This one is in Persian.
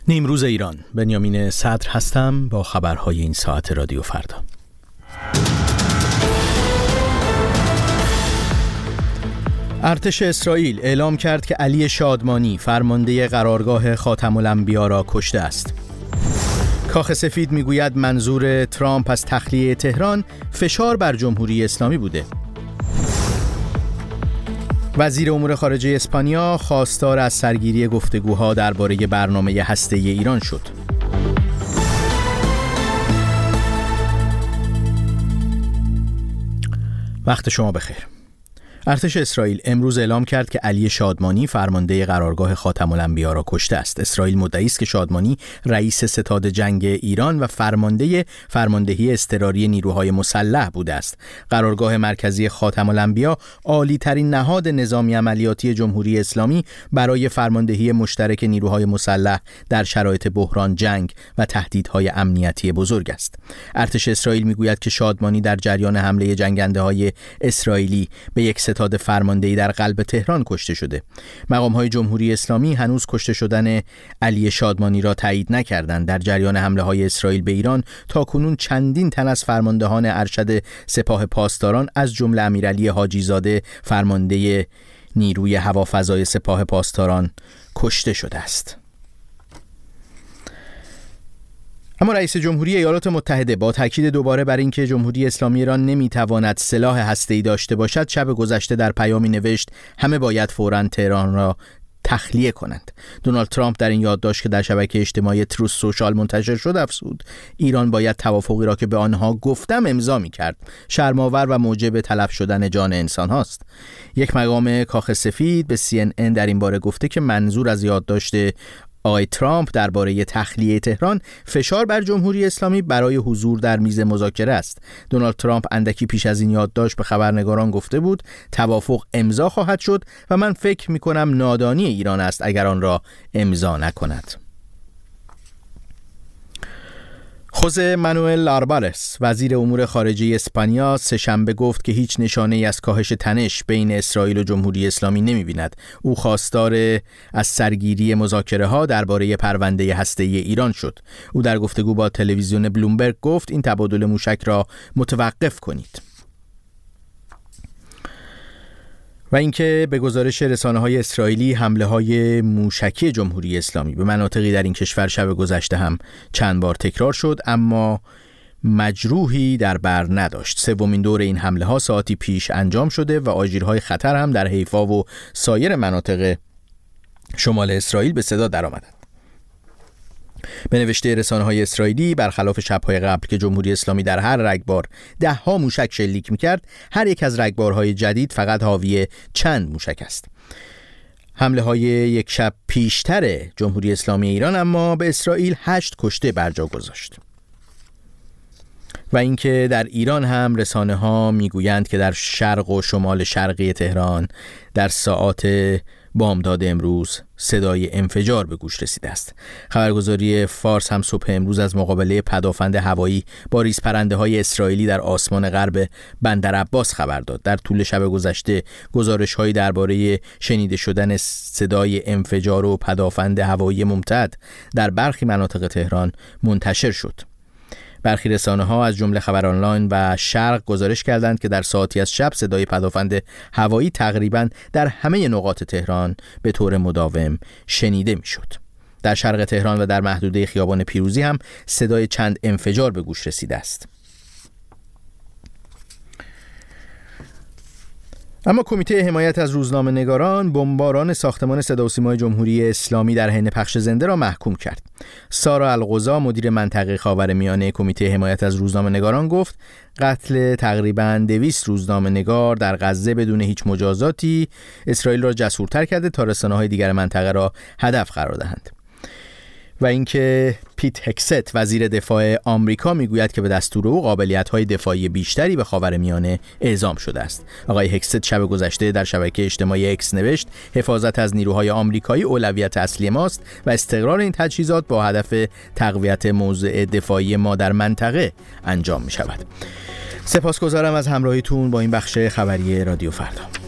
نیمروز ایران، بنیامین صدر هستم با خبرهای این ساعت رادیو فردا. ارتش اسرائیل اعلام کرد که علی شادمانی فرمانده قرارگاه خاتم الانبیا را کشته است. کاخ سفید میگوید منظور ترامپ از تخلیه تهران فشار بر جمهوری اسلامی بوده. وزیر امور خارجه اسپانیا خواستار از سرگیری گفتگوها درباره برنامه هسته‌ای ایران شد. وقت شما بخیر. ارتش اسرائیل امروز اعلام کرد که علی شادمانی فرمانده قرارگاه خاتم الانبیا را کشته است. اسرائیل مدعی است که شادمانی رئیس ستاد جنگ ایران و فرماندهی اضطراری نیروهای مسلح بوده است. قرارگاه مرکزی خاتم الانبیا عالی ترین نهاد نظامی عملیاتی جمهوری اسلامی برای فرماندهی مشترک نیروهای مسلح در شرایط بحران، جنگ و تهدیدهای امنیتی بزرگ است. ارتش اسرائیل میگوید که شادمانی در جریان حمله جنگنده‌های اسرائیلی به یک ستاد فرماندهی در قلب تهران کشته شده. مقام‌های جمهوری اسلامی هنوز کشته شدن علی شادمانی را تایید نکردند. در جریان حمله‌های اسرائیل به ایران تاکنون چندین تن از فرماندهان ارشد سپاه پاسداران از جمله امیرعلی حاجی زاده فرمانده نیروی هوافضای سپاه پاسداران کشته شده است. اما رئیس جمهوری ایالات متحده با تاکید دوباره بر اینکه جمهوری اسلامی ایران نمیتواند سلاح هسته‌ای داشته باشد، شب گذشته در پیامی نوشت همه باید فوراً تهران را تخلیه کنند. دونالد ترامپ در این یادداشت که در شبکه اجتماعی تروث سوشال منتشر شد افزود ایران باید توافقی را که به آنها گفتم امضا می‌کرد. شرم‌آور و موجب تلف شدن جان انسان هاست. یک مقام کاخ سفید به CNN در این باره گفته که منظور از یادداشت آقای ترامپ درباره تخلیه تهران فشار بر جمهوری اسلامی برای حضور در میز مذاکره است. دونالد ترامپ اندکی پیش از این یادداشت به خبرنگاران گفته بود توافق امضا خواهد شد و من فکر می‌کنم نادانی ایران است اگر آن را امضا نکند. خوزه مانوئل لاربالس وزیر امور خارجه اسپانیا سه‌شنبه گفت که هیچ نشانه‌ای از کاهش تنش بین اسرائیل و جمهوری اسلامی نمی‌بیند. او خواستار از سرگیری مذاکره‌ها درباره پرونده هسته‌ای ایران شد. او در گفتگو با تلویزیون بلومبرگ گفت این تبادل موشک را متوقف کنید. و اینکه به گزارش رسانه‌های اسرائیلی حمله‌های موشکی جمهوری اسلامی به مناطقی در این کشور شب گذشته هم چند بار تکرار شد اما مجروحی در بر نداشت. سومین دور این حمله‌ها ساعتی پیش انجام شده و آژیرهای خطر هم در حیفا و سایر مناطق شمال اسرائیل به صدا درآمدند. به نوشته رسانه‌های اسرائیلی برخلاف شب‌های قبل که جمهوری اسلامی در هر رگبار ده‌ها موشک شلیک می‌کرد، هر یک از رگبارهای جدید فقط حاوی چند موشک است. حمله‌های یک شب پیشتر جمهوری اسلامی ایران اما به اسرائیل 8 کشته برجا گذاشت. و اینکه در ایران هم رسانه‌ها میگویند که در شرق و شمال شرقی تهران در ساعات بامداد امروز صدای انفجار به گوش رسیده است. خبرگزاری فارس هم صبح امروز از مقابله پدافند هوایی با ریزپرنده‌های اسرائیلی در آسمان غرب بندر عباس خبر داد. در طول شب گذشته گزارش‌هایی درباره شنیده شدن صدای انفجار و پدافند هوایی ممتد در برخی مناطق تهران منتشر شد. برخی رسانه‌ها از جمله خبر آنلاین و شرق گزارش کردند که در ساعتی از شب صدای پدافند هوایی تقریباً در همه نقاط تهران به طور مداوم شنیده می‌شد. در شرق تهران و در محدوده خیابان پیروزی هم صدای چند انفجار به گوش رسیده است. اما کمیته حمایت از روزنامه‌نگاران بمباران ساختمان صدا و سیمای جمهوری اسلامی در حین پخش زنده را محکوم کرد. سارا القضا مدیر منطقه خاورمیانه کمیته حمایت از روزنامه‌نگاران گفت قتل تقریباً 200 روزنامه‌نگار در غزه بدون هیچ مجازاتی اسرائیل را جسورتر کرده تا رسانه‌های دیگر منطقه را هدف قرار دهند. و اینکه پیت هکست وزیر دفاع آمریکا میگوید که به دستور او قابلیت‌های دفاعی بیشتری به خاورمیانه اعزام شده است. آقای هکست شب گذشته در شبکه اجتماعی اکس نوشت حفاظت از نیروهای آمریکایی اولویت اصلی ماست و استقرار این تجهیزات با هدف تقویت موضع دفاعی ما در منطقه انجام می‌شود. سپاسگزارم از همراهیتون با این بخش خبری رادیو فردا.